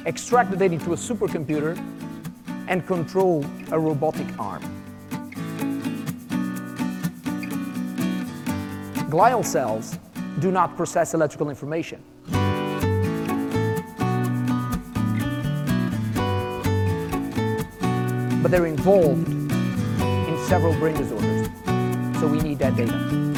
extract the data into a supercomputer, and control a robotic arm. Glial cells do not process electrical information. But they're involved in several brain disorders, so we need that data.